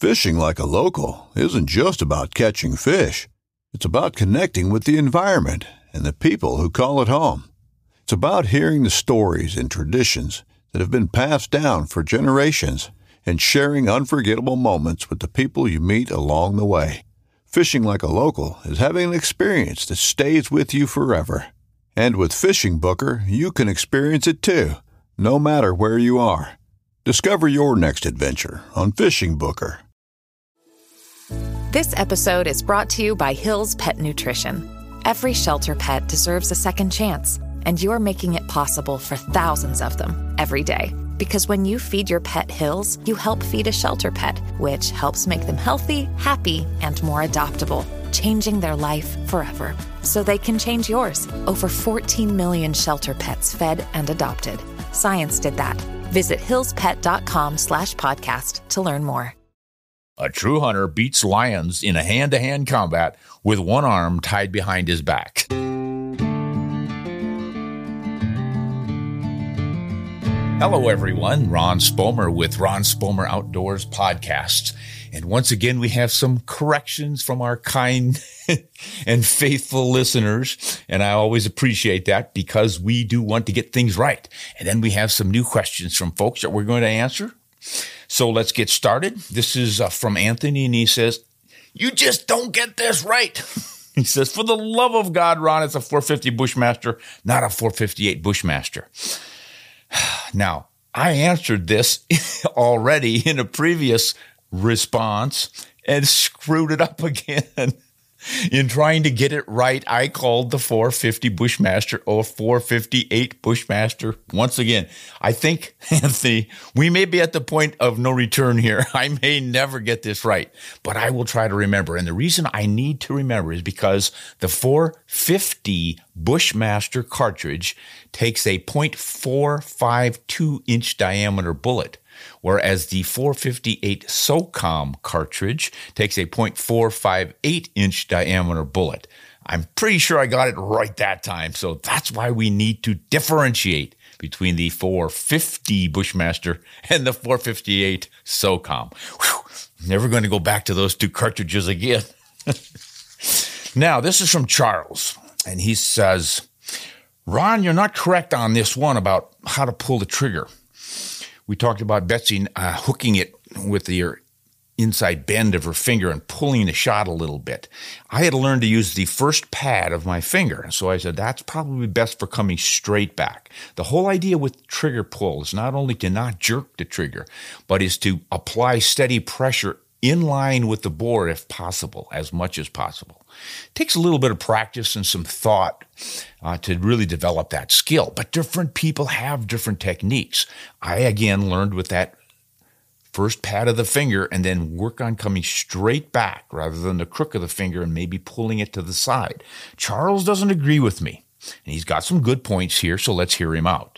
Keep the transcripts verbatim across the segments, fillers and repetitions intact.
Fishing like a local isn't just about catching fish. It's about connecting with the environment and the people who call it home. It's about hearing the stories and traditions that have been passed down for generations and sharing unforgettable moments with the people you meet along the way. Fishing like a local is having an experience that stays with you forever. And with Fishing Booker, you can experience it too, no matter where you are. Discover your next adventure on Fishing Booker. This episode is brought to you by Hill's Pet Nutrition. Every shelter pet deserves a second chance, and you're making it possible for thousands of them every day. Because when you feed your pet Hill's, you help feed a shelter pet, which helps make them healthy, happy, and more adoptable, changing their life forever. So they can change yours. Over fourteen million shelter pets fed and adopted. Science did that. Visit hillspet.com slash podcast to learn more. A true hunter beats lions in a hand-to-hand combat with one arm tied behind his back. Hello, everyone. Ron Spomer with Ron Spomer Outdoors Podcasts. And once again, we have some corrections from our kind and faithful listeners. And I always appreciate that because we do want to get things right. And then we have some new questions from folks that we're going to answer. So let's get started. This is uh, from Anthony, and he says, "You just don't get this right." He says, "For the love of God, Ron, it's a four fifty Bushmaster, not a four fifty-eight Bushmaster." Now, I answered this already in a previous response and screwed it up again. In trying to get it right, I called the four fifty Bushmaster or four fifty-eight Bushmaster. Once again, I think, Anthony, we may be at the point of no return here. I may never get this right, but I will try to remember. And the reason I need to remember is because the four fifty Bushmaster cartridge takes a point four five two inch diameter bullet, whereas the four fifty-eight SOCOM cartridge takes a point four five eight inch diameter bullet. I'm pretty sure I got it right that time, so that's why we need to differentiate between the four fifty Bushmaster and the four fifty-eight SOCOM. Whew, never going to go back to those two cartridges again. Now, this is from Charles, and he says, "Ron, you're not correct on this one about how to pull the trigger. We talked about Betsy uh, hooking it with the inside bend of her finger and pulling the shot a little bit. I had learned to use the first pad of my finger, so I said that's probably best for coming straight back. The whole idea with trigger pull is not only to not jerk the trigger, but is to apply steady pressure in line with the bore if possible, as much as possible. It takes a little bit of practice and some thought uh, to really develop that skill, but different people have different techniques. I, again, learned with that first pad of the finger and then work on coming straight back rather than the crook of the finger and maybe pulling it to the side. Charles doesn't agree with me, and he's got some good points here, so let's hear him out.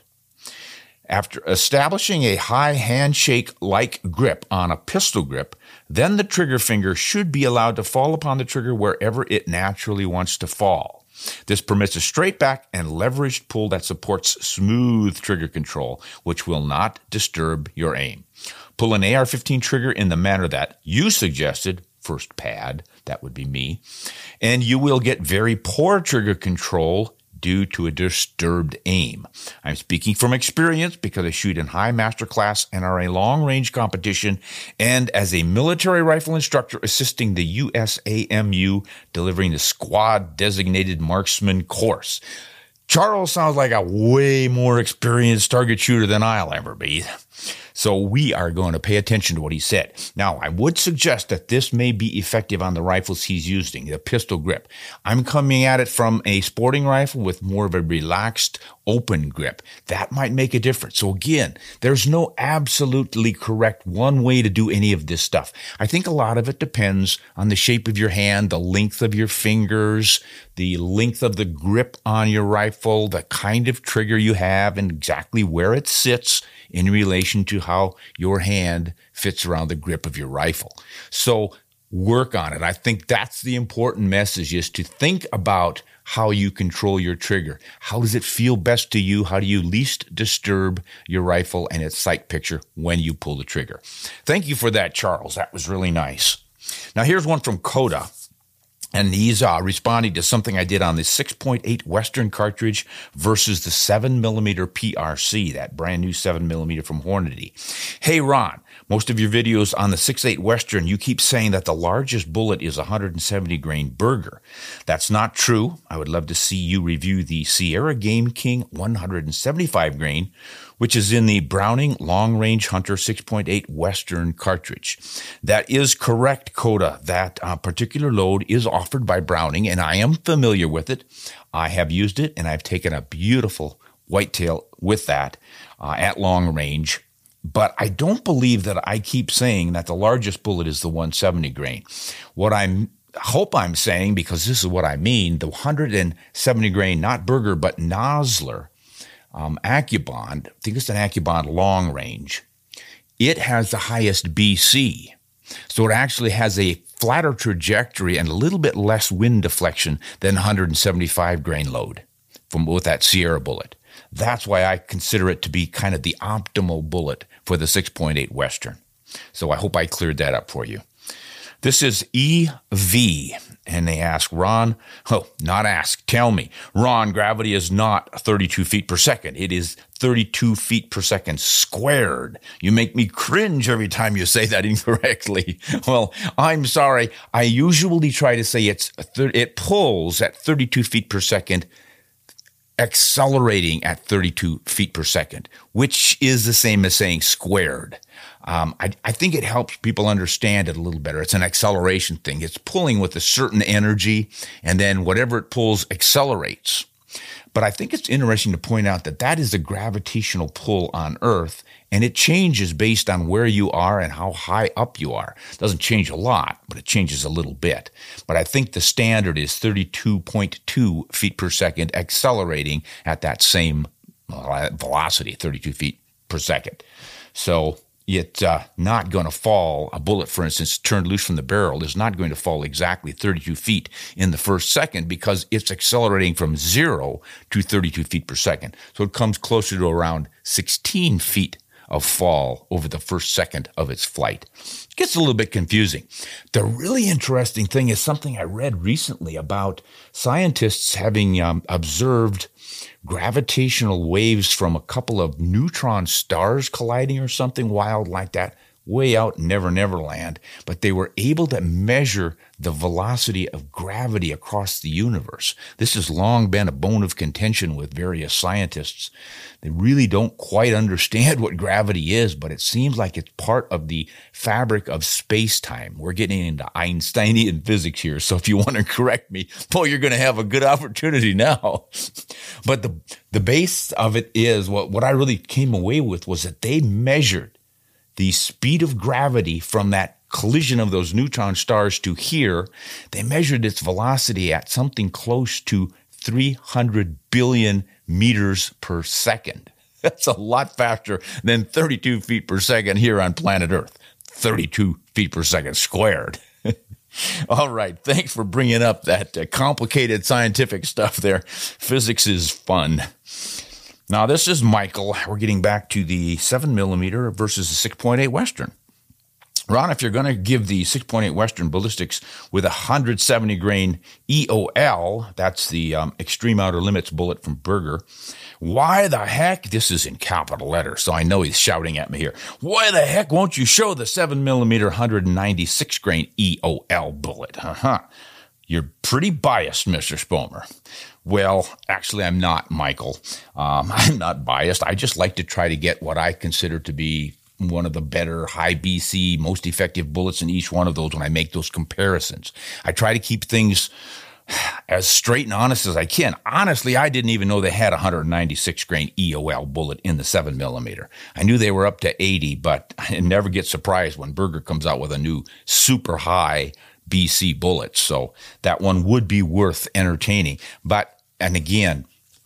After establishing a high handshake-like grip on a pistol grip, then the trigger finger should be allowed to fall upon the trigger wherever it naturally wants to fall. This permits a straight back and leveraged pull that supports smooth trigger control, which will not disturb your aim. Pull an A R fifteen trigger in the manner that you suggested, first pad, that would be me, and you will get very poor trigger control due to a disturbed aim. I'm speaking from experience because I shoot in high master class and are a long-range competition, and as a military rifle instructor assisting the U S A M U delivering the squad-designated marksman course. Charles sounds like a way more experienced target shooter than I'll ever be. So we are going to pay attention to what he said. Now, I would suggest that this may be effective on the rifles he's using, the pistol grip. I'm coming at it from a sporting rifle with more of a relaxed, open grip. That might make a difference. So again, there's no absolutely correct one way to do any of this stuff. I think a lot of it depends on the shape of your hand, the length of your fingers, the length of the grip on your rifle, the kind of trigger you have, and exactly where it sits in relation to how your hand fits around the grip of your rifle. So work on it. I think that's the important message, is to think about how you control your trigger. How does it feel best to you? How do you least disturb your rifle and its sight picture when you pull the trigger? Thank you for that, Charles. That was really nice. Now here's one from Coda. And he's uh, responding to something I did on the six point eight Western cartridge versus the seven millimeter P R C, that brand new seven millimeter from Hornady. Hey, Ron, most of your videos on the six point eight Western, you keep saying that the largest bullet is one hundred seventy grain Berger. That's not true. I would love to see you review the Sierra Game King one hundred seventy-five grain, which is in the Browning Long Range Hunter six point eight Western cartridge. That is correct, Coda. That uh, particular load is offered by Browning, and I am familiar with it. I have used it, and I've taken a beautiful whitetail with that uh, at long range. But I don't believe that I keep saying that the largest bullet is the one hundred seventy grain. What I hope I'm saying, because this is what I mean, the one hundred seventy grain, not Berger, but Nosler, Um, AccuBond, I think it's an AccuBond long range, it has the highest B C. So it actually has a flatter trajectory and a little bit less wind deflection than one hundred seventy-five grain load from with that Sierra bullet. That's why I consider it to be kind of the optimal bullet for the six point eight Western. So I hope I cleared that up for you. This is E V, and they ask, Ron, oh, not ask, tell me, Ron, gravity is not thirty-two feet per second. It is thirty-two feet per second squared. You make me cringe every time you say that incorrectly. Well, I'm sorry. I usually try to say it's it pulls at thirty-two feet per second, accelerating at thirty-two feet per second, which is the same as saying squared. Um, I, I think it helps people understand it a little better. It's an acceleration thing. It's pulling with a certain energy, and then whatever it pulls accelerates. But I think it's interesting to point out that that is a gravitational pull on Earth, and it changes based on where you are and how high up you are. It doesn't change a lot, but it changes a little bit. But I think the standard is thirty-two point two feet per second, accelerating at that same velocity, thirty-two feet per second. So it's uh, not going to fall. A bullet, for instance, turned loose from the barrel is not going to fall exactly thirty-two feet in the first second because it's accelerating from zero to thirty-two feet per second. So it comes closer to around sixteen feet of fall over the first second of its flight. It gets a little bit confusing. The really interesting thing is something I read recently about scientists having um, observed gravitational waves from a couple of neutron stars colliding or something wild like that, way out in Never Never Land, but they were able to measure the velocity of gravity across the universe. This has long been a bone of contention with various scientists. They really don't quite understand what gravity is, but it seems like it's part of the fabric of space-time. We're getting into Einsteinian physics here, so if you want to correct me, boy, you're going to have a good opportunity now. But the the base of it is, what, what I really came away with was that they measured the speed of gravity from that collision of those neutron stars to here. They measured its velocity at something close to three hundred billion meters per second. That's a lot faster than thirty-two feet per second here on planet Earth. thirty-two feet per second squared. All right. Thanks for bringing up that uh, complicated scientific stuff there. Physics is fun. Now, this is Michael. We're getting back to the seven millimeter versus the six point eight Western. Ron, if you're going to give the six point eight Western ballistics with a one hundred seventy grain E O L, that's the um, Extreme Outer Limits bullet from Berger, why the heck, this is in capital letters, so I know he's shouting at me here, why the heck won't you show the seven millimeter one hundred ninety-six grain E O L bullet? Uh-huh. You're pretty biased, Mister Spomer. Well, actually, I'm not, Michael. Um, I'm not biased. I just like to try to get what I consider to be one of the better high B C, most effective bullets in each one of those when I make those comparisons. I try to keep things as straight and honest as I can. Honestly, I didn't even know they had a one hundred ninety-six grain E O L bullet in the seven millimeter. I knew they were up to eighty, but I never get surprised when Berger comes out with a new super high B C bullet. So that one would be worth entertaining. But, and again,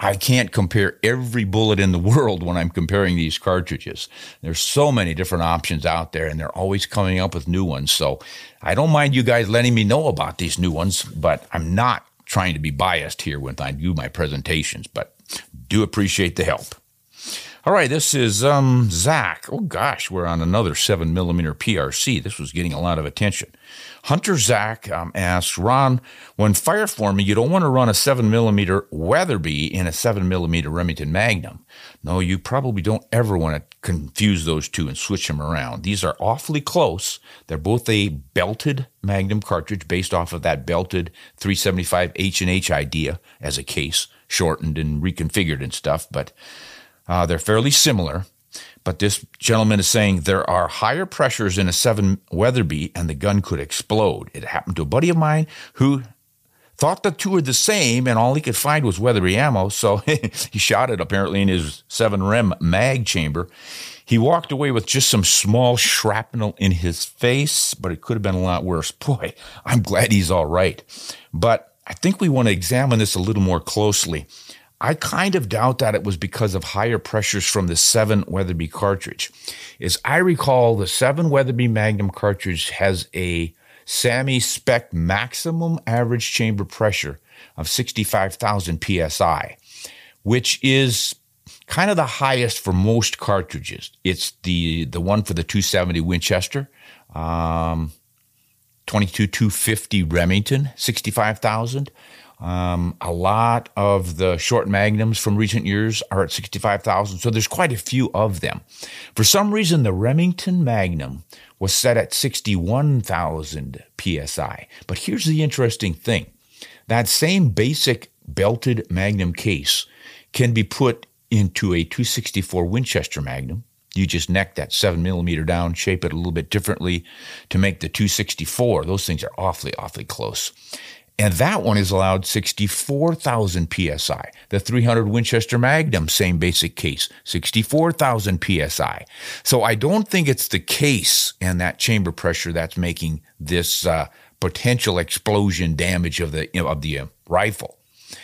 I can't compare every bullet in the world when I'm comparing these cartridges. There's so many different options out there, and they're always coming up with new ones. So I don't mind you guys letting me know about these new ones, but I'm not trying to be biased here when I do my presentations, but do appreciate the help. All right, this is um, Zach. Oh, gosh, we're on another seven millimeter P R C. This was getting a lot of attention. Hunter Zach um, asks, Ron, when fire forming, you don't want to run a seven millimeter Weatherby in a seven millimeter Remington Magnum. No, you probably don't ever want to confuse those two and switch them around. These are awfully close. They're both a belted Magnum cartridge based off of that belted three seventy-five H and H idea as a case, shortened and reconfigured and stuff, but Uh, they're fairly similar, but this gentleman is saying there are higher pressures in a seven Weatherby and the gun could explode. It happened to a buddy of mine who thought the two were the same and all he could find was Weatherby ammo, so he shot it apparently in his seven rem mag chamber. He walked away with just some small shrapnel in his face, but it could have been a lot worse. Boy, I'm glad he's all right. But I think we want to examine this a little more closely. I kind of doubt that it was because of higher pressures from the seven Weatherby cartridge. As I recall, the seven Weatherby Magnum cartridge has a SAAMI spec maximum average chamber pressure of sixty-five thousand P S I, which is kind of the highest for most cartridges. It's the, the one for the two seventy Winchester, um, twenty-two two fifty Remington, sixty-five thousand. Um, a lot of the short magnums from recent years are at sixty-five thousand, so there's quite a few of them. For some reason, the Remington Magnum was set at sixty-one thousand P S I. But here's the interesting thing. That same basic belted Magnum case can be put into a two sixty-four Winchester Magnum. You just neck that seven millimeter down, shape it a little bit differently to make the two sixty-four. Those things are awfully, awfully close. And that one is allowed sixty-four thousand P S I. The three hundred Winchester Magnum, same basic case, sixty-four thousand P S I. So I don't think it's the case and that chamber pressure that's making this uh, potential explosion damage of the you know, of the uh, rifle.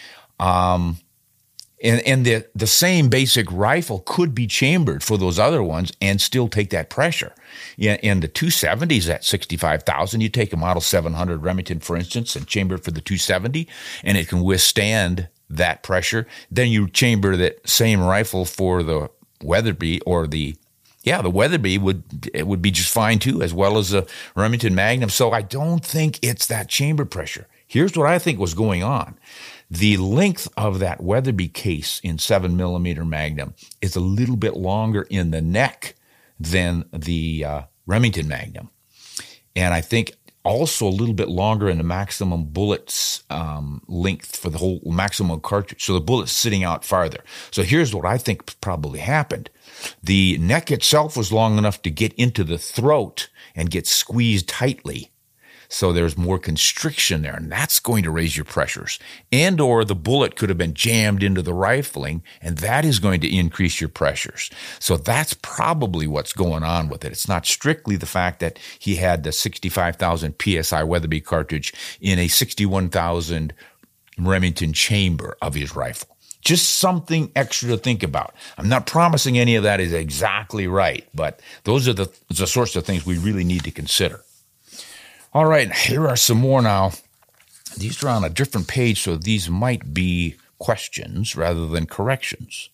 Um, and and the, the same basic rifle could be chambered for those other ones and still take that pressure. In, in the two seventies at sixty-five thousand, you take a Model seven hundred Remington, for instance, and chamber it for the two seventy, and it can withstand that pressure. Then you chamber that same rifle for the Weatherby or the, yeah, the Weatherby would, it would be just fine too, as well as the Remington Magnum. So I don't think it's that chamber pressure. Here's what I think was going on. The length of that Weatherby case in seven millimeter Magnum is a little bit longer in the neck than the uh, Remington Magnum. And I think also a little bit longer in the maximum bullets um, length for the whole maximum cartridge. So the bullet's sitting out farther. So here's what I think probably happened. The neck itself was long enough to get into the throat and get squeezed tightly. So there's more constriction there, and that's going to raise your pressures. And or the bullet could have been jammed into the rifling, and that is going to increase your pressures. So that's probably what's going on with it. It's not strictly the fact that he had the sixty-five thousand P S I Weatherby cartridge in a sixty-one thousand Remington chamber of his rifle. Just something extra to think about. I'm not promising any of that is exactly right, but those are the, the sorts of things we really need to consider. All right, here are some more now. These are on a different page, so these might be questions rather than corrections.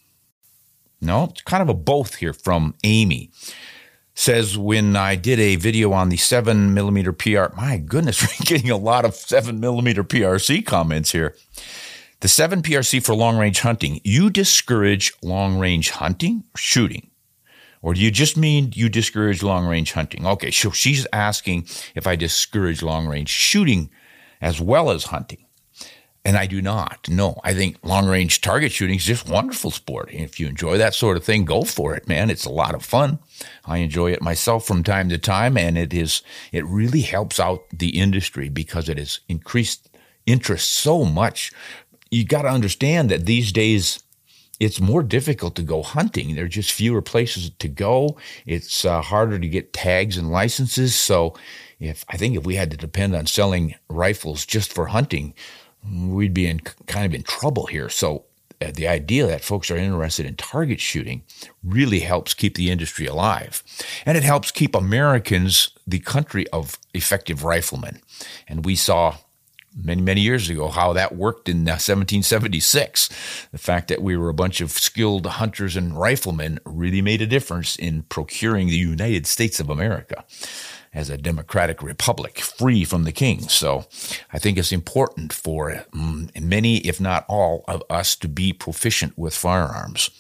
No, it's kind of a both here from Amy. Says, when I did a video on the seven millimeter P R, my goodness, we're getting a lot of seven millimeter P R C comments here. The seven P R C for long-range hunting, you discourage long-range hunting or shooting? Or do you just mean you discourage long-range hunting? Okay, so she's asking if I discourage long-range shooting as well as hunting. And I do not. No, I think long-range target shooting is just wonderful sport. And if you enjoy that sort of thing, go for it, man. It's a lot of fun. I enjoy it myself from time to time, and it is it really helps out the industry because it has increased interest so much. You got to understand that these days it's more difficult to go hunting. There are just fewer places to go. It's uh, harder to get tags and licenses. So if I think if we had to depend on selling rifles just for hunting, we'd be in kind of in trouble here. So uh, the idea that folks are interested in target shooting really helps keep the industry alive. And it helps keep Americans the country of effective riflemen. And we saw many, many years ago how that worked in uh, seventeen seventy-six. The fact that we were a bunch of skilled hunters and riflemen really made a difference in procuring the United States of America as a democratic republic, free from the king. So I think it's important for um, many, if not all, of us to be proficient with firearms.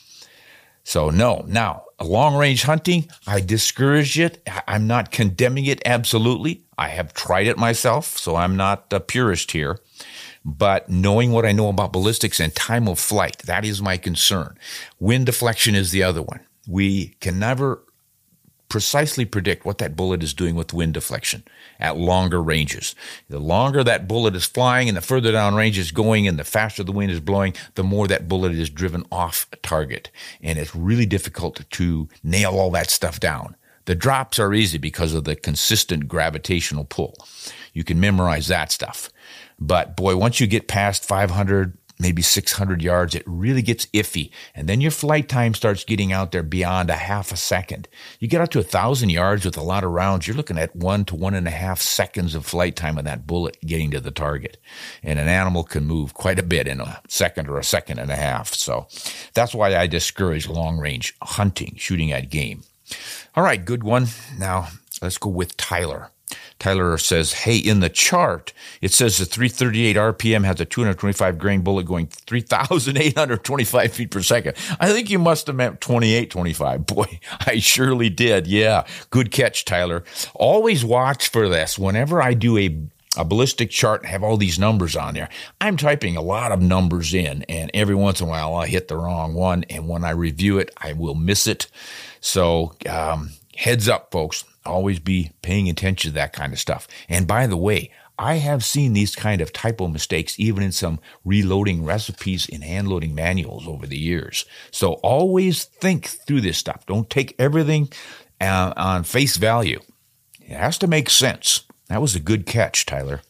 So no, now, long-range hunting, I discourage it. I'm not condemning it absolutely. I have tried it myself, so I'm not a purist here. But knowing what I know about ballistics and time of flight, that is my concern. Wind deflection is the other one. We can never precisely predict what that bullet is doing with wind deflection at longer ranges. The longer that bullet is flying and the further down range is going and the faster the wind is blowing, the more that bullet is driven off target. And it's really difficult to nail all that stuff down. The drops are easy because of the consistent gravitational pull. You can memorize that stuff. But boy, once you get past five hundred, maybe six hundred yards, it really gets iffy. And then your flight time starts getting out there beyond a half a second. You get out to a thousand yards with a lot of rounds, you're looking at one to one and a half seconds of flight time of that bullet getting to the target. And an animal can move quite a bit in a second or a second and a half. So that's why I discourage long range hunting, shooting at game. All right, good one. Now let's go with Tyler. Tyler says, hey, in the chart, it says the three thirty-eight R P M has a two hundred twenty-five grain bullet going three thousand eight hundred twenty-five feet per second. I think you must have meant twenty-eight twenty-five. Boy, I surely did. Yeah, good catch, Tyler. Always watch for this. Whenever I do a a ballistic chart and have all these numbers on there, I'm typing a lot of numbers in, and every once in a while I hit the wrong one, and when I review it, I will miss it. So um, heads up, folks. Always be paying attention to that kind of stuff. And by the way, I have seen these kind of typo mistakes even in some reloading recipes in hand-loading manuals over the years. So always think through this stuff. Don't take everything uh, on face value. It has to make sense. That was a good catch, Tyler.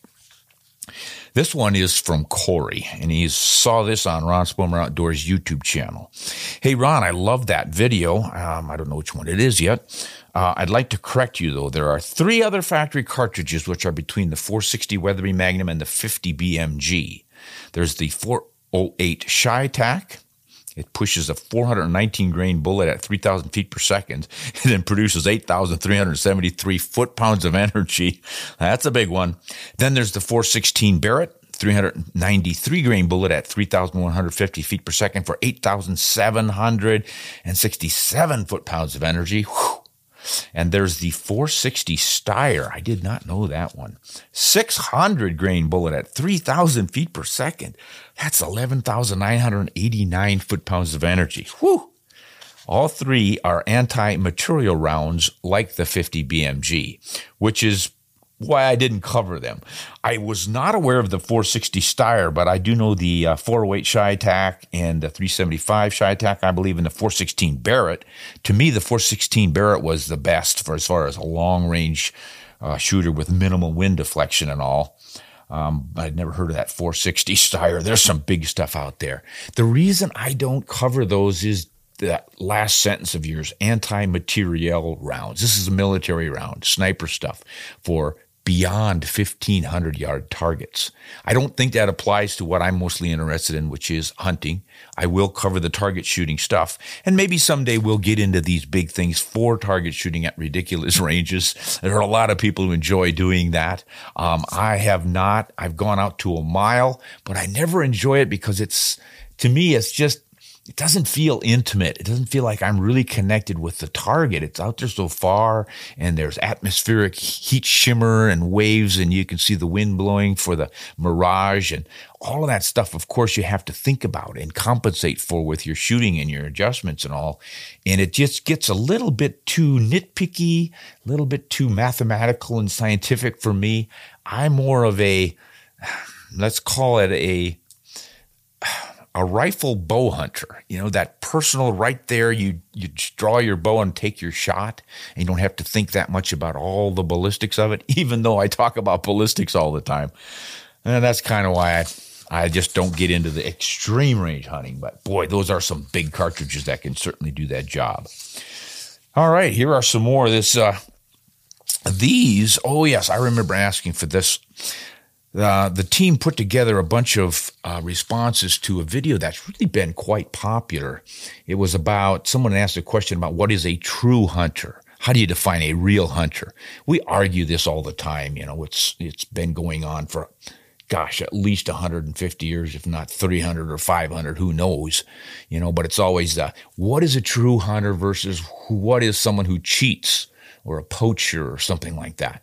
This one is from Corey, and he saw this on Ron Spomer Outdoors YouTube channel. Hey, Ron, I love that video. Um, I don't know which one it is yet. Uh, I'd like to correct you, though. There are three other factory cartridges which are between the four sixty Weatherby Magnum and the fifty B M G. There's the four oh eight Chi-Tac. It pushes a four hundred nineteen grain bullet at three thousand feet per second and then produces eight thousand three hundred seventy-three foot-pounds of energy. That's a big one. Then there's the four sixteen Barrett, three hundred ninety-three grain bullet at three thousand one hundred fifty feet per second for eight thousand seven hundred sixty-seven foot-pounds of energy. Whew. And there's the four sixty Steyr. I did not know that one. six hundred grain bullet at three thousand feet per second. That's eleven thousand nine hundred eighty-nine foot-pounds of energy. Whew. All three are anti-material rounds like the fifty B M G, which is why I didn't cover them. I was not aware of the four sixty Steyr, but I do know the uh, four oh eight Chi-Tac and the three seventy-five Chi-Tac, I believe, and the four sixteen Barrett. To me, the four sixteen Barrett was the best for as far as a long-range uh, shooter with minimal wind deflection and all. Um, I'd never heard of that four sixty Steyr. There's some big stuff out there. The reason I don't cover those is that last sentence of yours, anti-materiel rounds. This is a military round, sniper stuff for beyond fifteen hundred yard targets. I don't think that applies to what I'm mostly interested in, which is hunting. I will cover the target shooting stuff, and maybe someday we'll get into these big things for target shooting at ridiculous ranges. There are a lot of people who enjoy doing that. Um, I have not. I've gone out to a mile, but I never enjoy it because it's, to me, it's just, it doesn't feel intimate. It doesn't feel like I'm really connected with the target. It's out there so far, and there's atmospheric heat shimmer and waves, and you can see the wind blowing for the mirage, and all of that stuff, of course, you have to think about and compensate for with your shooting and your adjustments and all. And it just gets a little bit too nitpicky, a little bit too mathematical and scientific for me. I'm more of a, let's call it a... a rifle bow hunter, you know, that personal right there, you you just draw your bow and take your shot, and you don't have to think that much about all the ballistics of it, even though I talk about ballistics all the time. And that's kind of why I, I just don't get into the extreme range hunting, but boy, those are some big cartridges that can certainly do that job. All right, here are some more of this. Uh, these, oh yes, I remember asking for this. Uh, the team put together a bunch of uh, responses to a video that's really been quite popular. It was about, someone asked a question about what is a true hunter? How do you define a real hunter? We argue this all the time. You know, it's it's been going on for, gosh, at least one hundred fifty years, if not three hundred or five hundred, who knows? You know, but it's always the, what is a true hunter versus what is someone who cheats or a poacher or something like that?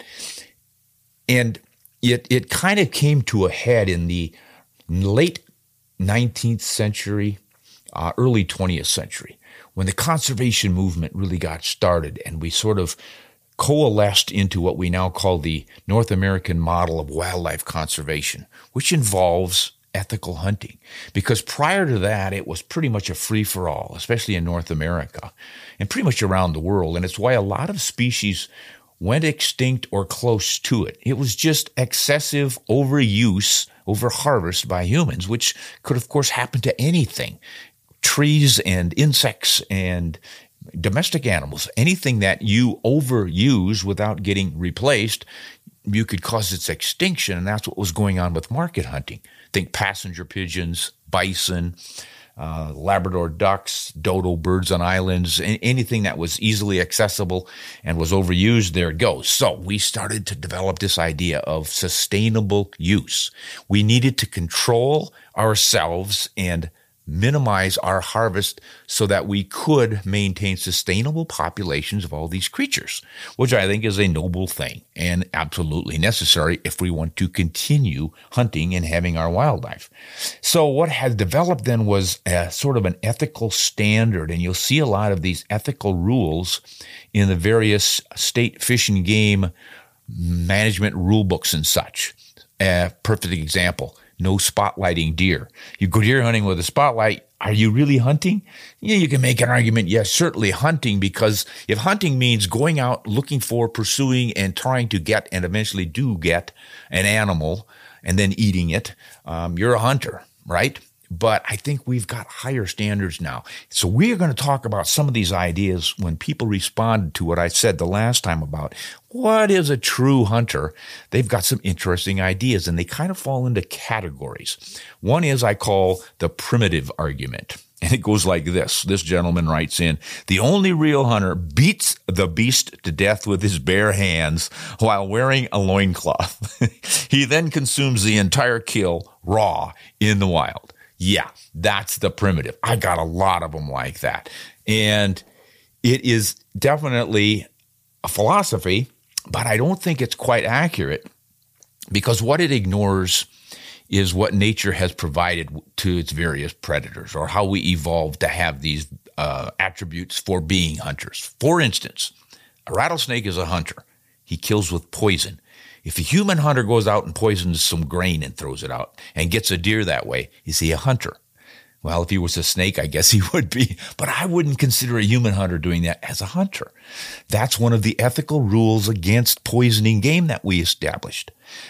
And It it kind of came to a head in the late nineteenth century, uh, early twentieth century, when the conservation movement really got started and we sort of coalesced into what we now call the North American model of wildlife conservation, which involves ethical hunting. Because prior to that, it was pretty much a free-for-all, especially in North America and pretty much around the world. And it's why a lot of species went extinct or close to it. It was just excessive overuse, overharvest by humans, which could, of course, happen to anything. Trees and insects and domestic animals, anything that you overuse without getting replaced, you could cause its extinction, and that's what was going on with market hunting. Think passenger pigeons, bison, Uh, Labrador ducks, dodo birds on islands, anything that was easily accessible and was overused, there it goes. So we started to develop this idea of sustainable use. We needed to control ourselves and minimize our harvest so that we could maintain sustainable populations of all these creatures, which I think is a noble thing and absolutely necessary if we want to continue hunting and having our wildlife. So what had developed then was a sort of an ethical standard, and you'll see a lot of these ethical rules in the various state fish and game management rule books and such. A perfect example. No spotlighting deer. You go deer hunting with a spotlight. Are you really hunting? Yeah, you can make an argument. Yes, certainly hunting, because if hunting means going out looking for, pursuing, and trying to get, and eventually do get an animal and then eating it, um, you're a hunter, right? But I think we've got higher standards now. So we're going to talk about some of these ideas when people responded to what I said the last time about what is a true hunter. They've got some interesting ideas, and they kind of fall into categories. One is I call the primitive argument. And it goes like this. This gentleman writes in, the only real hunter beats the beast to death with his bare hands while wearing a loincloth. He then consumes the entire kill raw in the wild. Yeah, that's the primitive. I got a lot of them like that. And it is definitely a philosophy, but I don't think it's quite accurate, because what it ignores is what nature has provided to its various predators, or how we evolved to have these uh, attributes for being hunters. For instance, a rattlesnake is a hunter. He kills with poison. If a human hunter goes out and poisons some grain and throws it out and gets a deer that way, is he a hunter? Well, if he was a snake, I guess he would be, but I wouldn't consider a human hunter doing that as a hunter. That's one of the ethical rules against poisoning game that we established.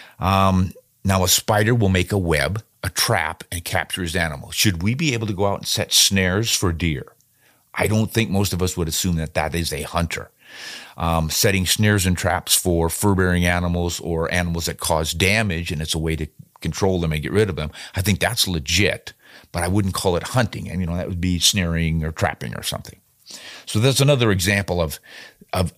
Um, now, a spider will make a web, a trap, and capture his animal. Should we be able to go out and set snares for deer? I don't think most of us would assume that that is a hunter. Um, setting snares and traps for fur-bearing animals or animals that cause damage, and it's a way to control them and get rid of them, I think that's legit, but I wouldn't call it hunting. And, you know, that would be snaring or trapping or something. So that's another example of, of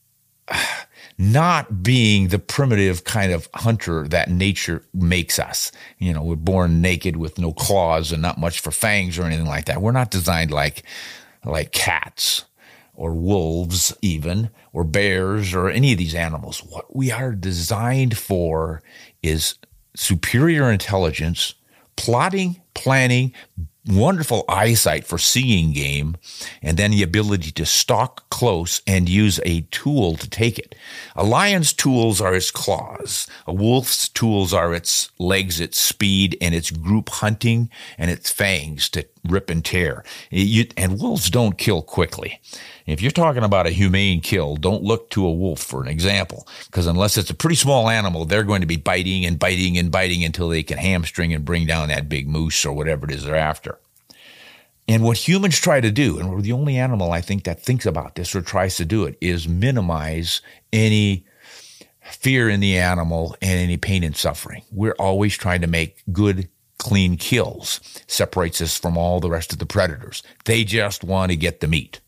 not being the primitive kind of hunter that nature makes us. You know, we're born naked with no claws and not much for fangs or anything like that. We're not designed like, like cats, or wolves even, or bears, or any of these animals. What we are designed for is superior intelligence, plotting, planning, wonderful eyesight for seeing game, and then the ability to stalk close and use a tool to take it. A lion's tools are its claws. A wolf's tools are its legs, its speed, and its group hunting, and its fangs to rip and tear. You, and wolves don't kill quickly. If you're talking about a humane kill, don't look to a wolf for an example, because unless it's a pretty small animal, they're going to be biting and biting and biting until they can hamstring and bring down that big moose or whatever it is they're after. And what humans try to do, and we're the only animal I think that thinks about this or tries to do it, is minimize any fear in the animal and any pain and suffering. We're always trying to make good, clean kills. Separates us from all the rest of the predators. They just want to get the meat.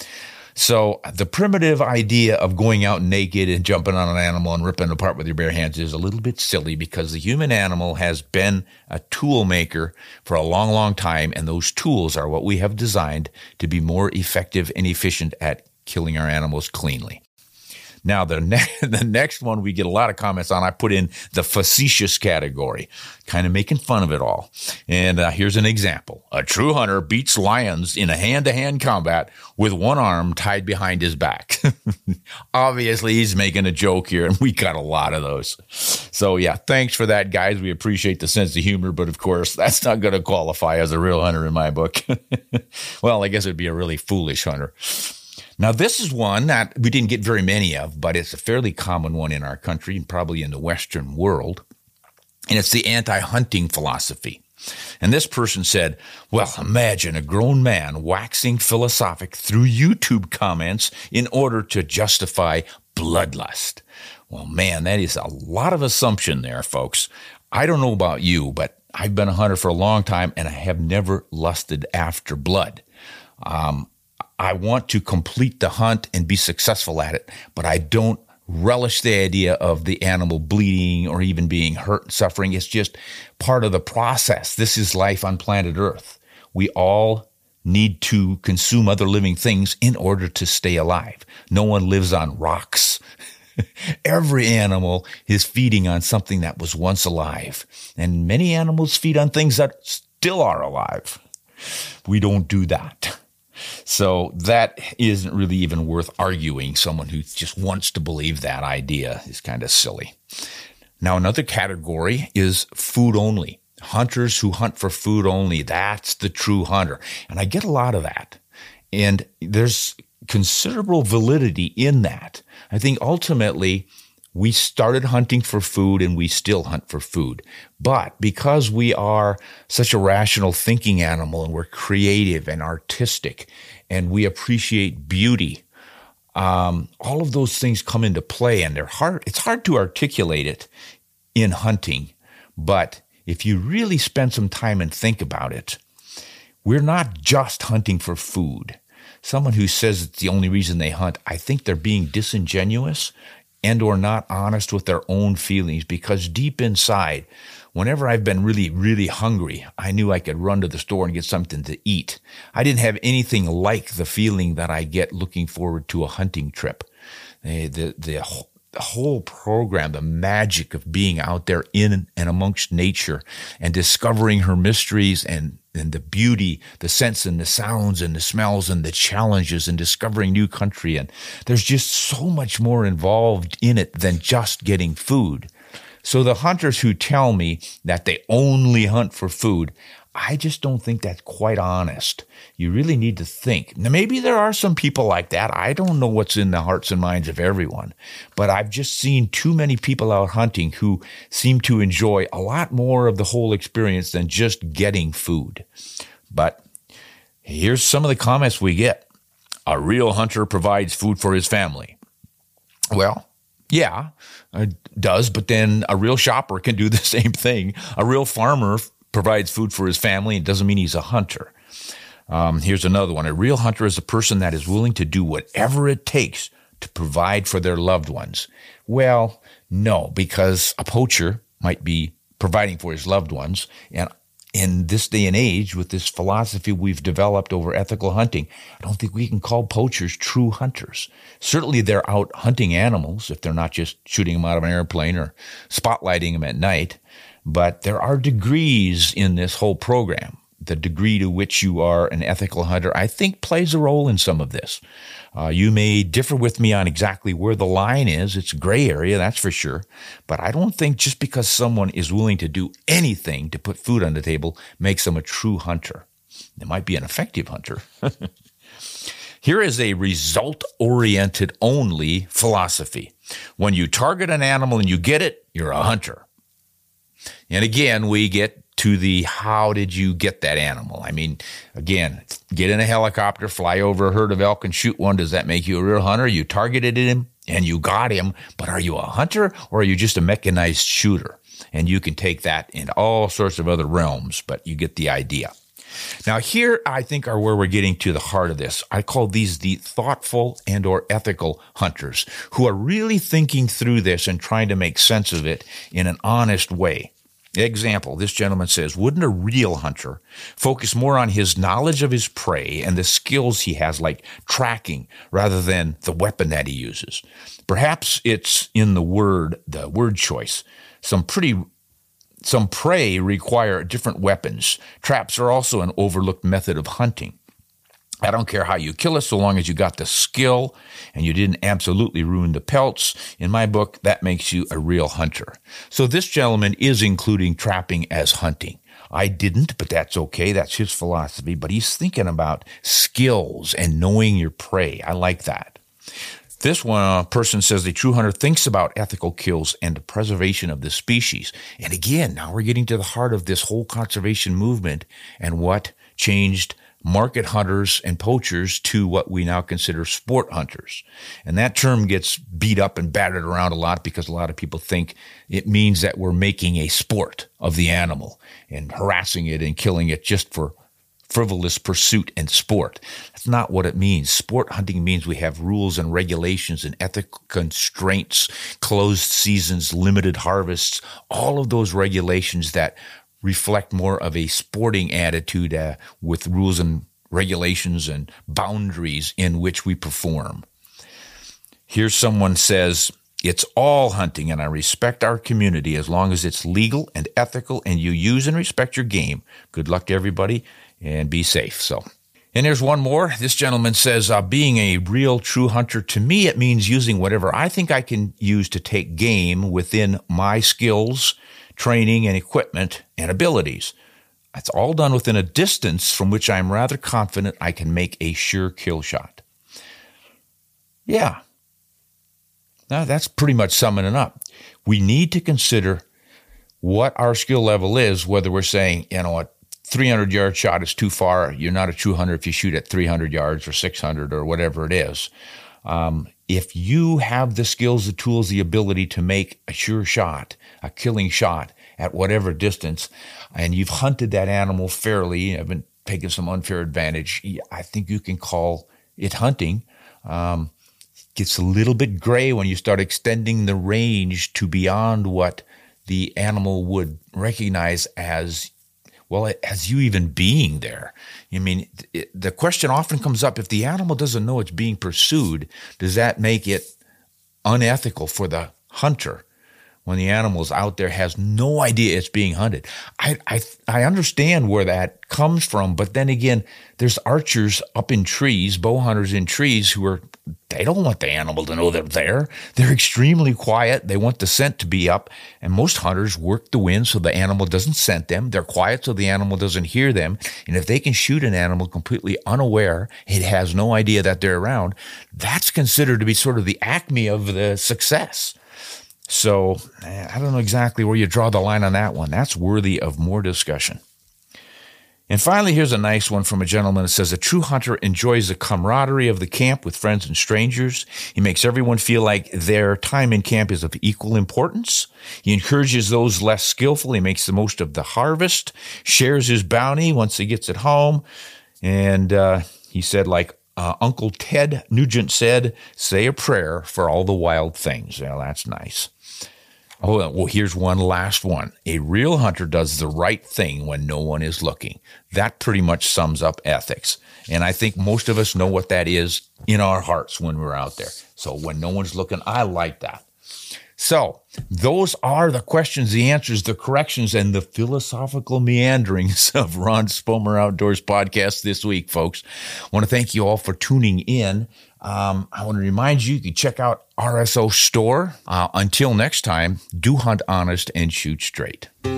So the primitive idea of going out naked and jumping on an animal and ripping it apart with your bare hands is a little bit silly, because the human animal has been a tool maker for a long, long time, and those tools are what we have designed to be more effective and efficient at killing our animals cleanly. Now, the, ne- the next one we get a lot of comments on, I put in the facetious category, kind of making fun of it all. And uh, here's an example. A true hunter beats lions in a hand-to-hand combat with one arm tied behind his back. Obviously, he's making a joke here, and we got a lot of those. So, yeah, thanks for that, guys. We appreciate the sense of humor, but, of course, that's not going to qualify as a real hunter in my book. Well, I guess it'd be a really foolish hunter. Now, this is one that we didn't get very many of, but it's a fairly common one in our country and probably in the Western world. And it's the anti-hunting philosophy. And this person said, well, imagine a grown man waxing philosophic through YouTube comments in order to justify bloodlust. Well, man, that is a lot of assumption there, folks. I don't know about you, but I've been a hunter for a long time, and I have never lusted after blood. Um, I want to complete the hunt and be successful at it, but I don't relish the idea of the animal bleeding or even being hurt and suffering. It's just part of the process. This is life on planet Earth. We all need to consume other living things in order to stay alive. No one lives on rocks. Every animal is feeding on something that was once alive, and many animals feed on things that still are alive. We don't do that. So that isn't really even worth arguing. Someone who just wants to believe that idea is kind of silly. Now, another category is food only. Hunters who hunt for food only. That's the true hunter. And I get a lot of that. And there's considerable validity in that. I think ultimately we started hunting for food and we still hunt for food. But because we are such a rational thinking animal and we're creative and artistic and we appreciate beauty, um, all of those things come into play, and they're hard. It's hard to articulate it in hunting. But if you really spend some time and think about it, we're not just hunting for food. Someone who says it's the only reason they hunt, I think they're being disingenuous and or not honest with their own feelings, because deep inside, whenever I've been really, really hungry, I knew I could run to the store and get something to eat. I didn't have anything like the feeling that I get looking forward to a hunting trip. The, the, the, the whole program, the magic of being out there in and amongst nature and discovering her mysteries and and the beauty, the sense and the sounds and the smells and the challenges and discovering new country. And there's just so much more involved in it than just getting food. So the hunters who tell me that they only hunt for food, I just don't think that's quite honest. You really need to think. Now, maybe there are some people like that. I don't know what's in the hearts and minds of everyone, but I've just seen too many people out hunting who seem to enjoy a lot more of the whole experience than just getting food. But here's some of the comments we get. A real hunter provides food for his family. Well, yeah, it does, but then a real shopper can do the same thing. A real farmer provides food for his family. It doesn't mean he's a hunter. Um, here's another one. A real hunter is a person that is willing to do whatever it takes to provide for their loved ones. Well, no, because a poacher might be providing for his loved ones. And in this day and age, with this philosophy we've developed over ethical hunting, I don't think we can call poachers true hunters. Certainly they're out hunting animals if they're not just shooting them out of an airplane or spotlighting them at night. But there are degrees in this whole program. The degree to which you are an ethical hunter, I think, plays a role in some of this. Uh, you may differ with me on exactly where the line is. It's a gray area, that's for sure. But I don't think just because someone is willing to do anything to put food on the table makes them a true hunter. It might be an effective hunter. Here is a result-oriented only philosophy. When you target an animal and you get it, you're a hunter. And again, we get to the how did you get that animal? I mean, again, get in a helicopter, fly over a herd of elk and shoot one. Does that make you a real hunter? You targeted him and you got him, but are you a hunter or are you just a mechanized shooter? And you can take that into all sorts of other realms, but you get the idea. Now, here I think are where we're getting to the heart of this. I call these the thoughtful and or ethical hunters who are really thinking through this and trying to make sense of it in an honest way. Example, this gentleman says, wouldn't a real hunter focus more on his knowledge of his prey and the skills he has, like tracking, rather than the weapon that he uses? Perhaps it's in the word, the word choice. Some pretty, some prey require different weapons. Traps are also an overlooked method of hunting. I don't care how you kill it, so long as you got the skill and you didn't absolutely ruin the pelts. In my book, that makes you a real hunter. So this gentleman is including trapping as hunting. I didn't, but that's okay. That's his philosophy. But he's thinking about skills and knowing your prey. I like that. This one uh, person says the true hunter thinks about ethical kills and the preservation of the species. And again, now we're getting to the heart of this whole conservation movement and what changed market hunters and poachers to what we now consider sport hunters. And that term gets beat up and battered around a lot because a lot of people think it means that we're making a sport of the animal and harassing it and killing it just for frivolous pursuit and sport. That's not what it means. Sport hunting means we have rules and regulations and ethical constraints, closed seasons, limited harvests, all of those regulations that reflect more of a sporting attitude uh, with rules and regulations and boundaries in which we perform. Here someone says, it's all hunting and I respect our community as long as it's legal and ethical and you use and respect your game. Good luck to everybody and be safe. So, and there's one more. This gentleman says, uh, being a real true hunter, to me, it means using whatever I think I can use to take game within my skills, training and equipment and abilities. That's all done within a distance from which I'm rather confident I can make a sure kill shot. Yeah. Now that's pretty much summing it up. We need to consider what our skill level is, whether we're saying, you know what, three hundred yard shot is too far. You're not a true hunter if you shoot at three hundred yards or six hundred or whatever it is. Um, if you have the skills, the tools, the ability to make a sure shot, a killing shot at whatever distance, and you've hunted that animal fairly, haven't taken some unfair advantage, I think you can call it hunting. Um, gets a little bit gray when you start extending the range to beyond what the animal would recognize as, well, as you even being there. I mean, it, the question often comes up, if the animal doesn't know it's being pursued, does that make it unethical for the hunter when the animal's out there, has no idea it's being hunted? I, I, I understand where that comes from, but then again, there's archers up in trees, bow hunters in trees who are, they don't want the animal to know they're there. They're extremely quiet. They want the scent to be up. And most hunters work the wind so the animal doesn't scent them. They're quiet so the animal doesn't hear them. And if they can shoot an animal completely unaware, it has no idea that they're around, that's considered to be sort of the acme of the success. So I don't know exactly where you draw the line on that one. That's worthy of more discussion. And finally, here's a nice one from a gentleman that says, a true hunter enjoys the camaraderie of the camp with friends and strangers. He makes everyone feel like their time in camp is of equal importance. He encourages those less skillful. He makes the most of the harvest, shares his bounty once he gets it home. And uh, he said, like uh, Uncle Ted Nugent said, say a prayer for all the wild things. Well, that's nice. Oh, well, here's one last one. A real hunter does the right thing when no one is looking. That pretty much sums up ethics. And I think most of us know what that is in our hearts when we're out there. So when no one's looking, I like that. So those are the questions, the answers, the corrections, and the philosophical meanderings of Ron Spomer Outdoors podcast this week, folks. I want to thank you all for tuning in. Um, I want to remind you, you can check out R S O Store. Uh, until next time, do hunt honest and shoot straight.